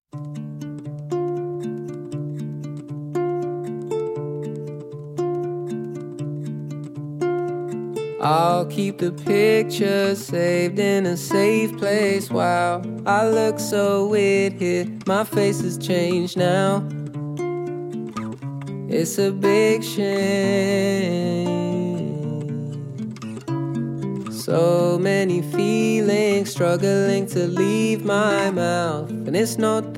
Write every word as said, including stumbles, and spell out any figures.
I'll keep the pictures saved in a safe place. Wow, I look so weird here, my face has changed now. It's a big shame. So many feelings struggling to leave my mouth, and it's not